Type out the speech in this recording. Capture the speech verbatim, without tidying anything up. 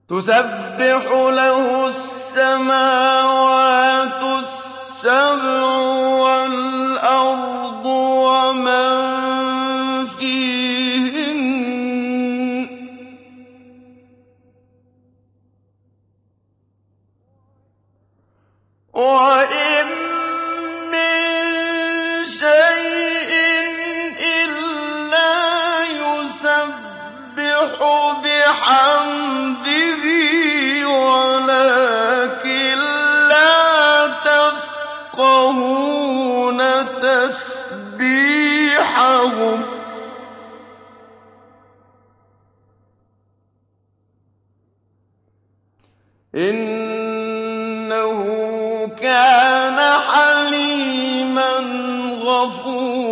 تسبح له السماوات السبع والأرض ومن فيهن وإن من شيء إلا يسبح بحمده ولكن لا تفقهون تسبيحهم إنه كان حليما غفورا